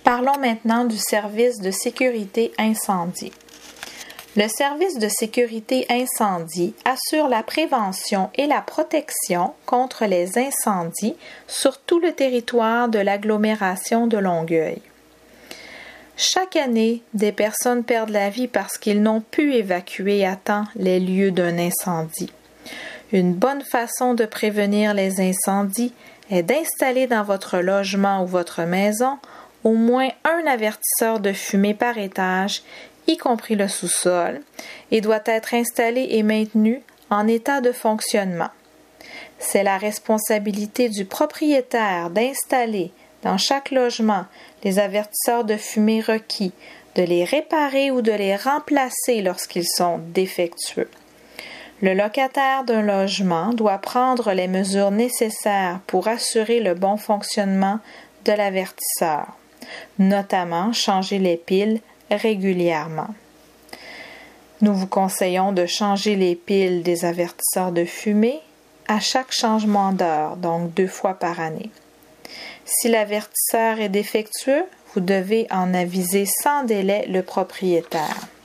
Parlons maintenant du service de sécurité incendie. Le service de sécurité incendie assure la prévention et la protection contre les incendies sur tout le territoire de l'agglomération de Longueuil. Chaque année, des personnes perdent la vie parce qu'ils n'ont pu évacuer à temps les lieux d'un incendie. Une bonne façon de prévenir les incendies est d'installer dans votre logement ou votre maison au moins un avertisseur de fumée par étage, y compris le sous-sol, et doit être installé et maintenu en état de fonctionnement. C'est la responsabilité du propriétaire d'installer dans chaque logement les avertisseurs de fumée requis, de les réparer ou de les remplacer lorsqu'ils sont défectueux. Le locataire d'un logement doit prendre les mesures nécessaires pour assurer le bon fonctionnement de l'avertisseur, notamment changer les piles régulièrement. Nous vous conseillons de changer les piles des avertisseurs de fumée à chaque changement d'heure, donc 2 fois par année. Si l'avertisseur est défectueux, vous devez en aviser sans délai le propriétaire.